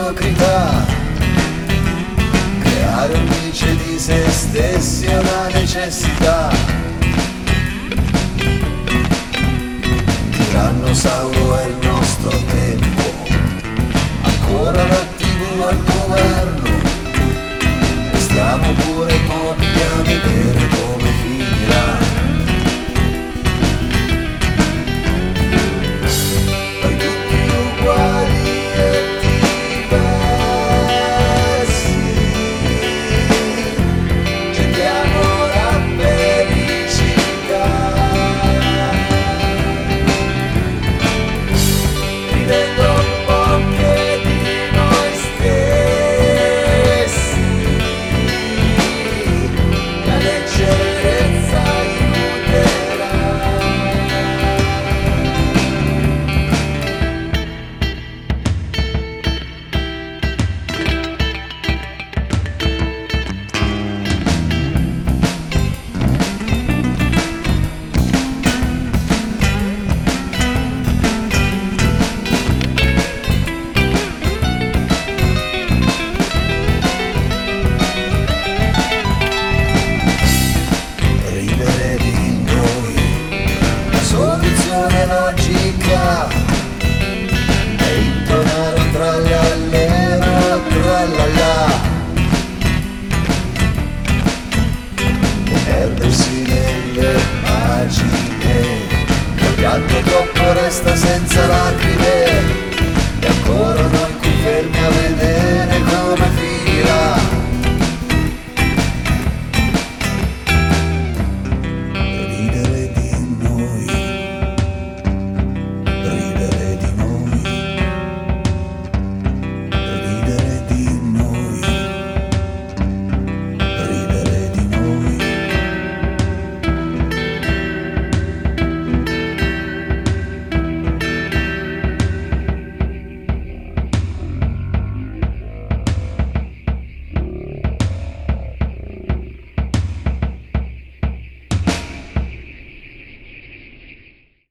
mediocrità. Creare un vice di se stessi è una necessità. Tirannosauro è il nostro tempo, ancora l'attivo al governo. Stiamo pure morti a vedere come finirà. Noi tutti uguali e diversi, cerchiamo la felicità, vivendo un po' che di noi stessi. La leggerezza aiuterà. Ridere di noi, la soluzione logica è intonare un trallallero, trallallà, e perdersi nelle pagine. Il pianto troppo resta senza lacrime, e ancora noi qui fermi a vedere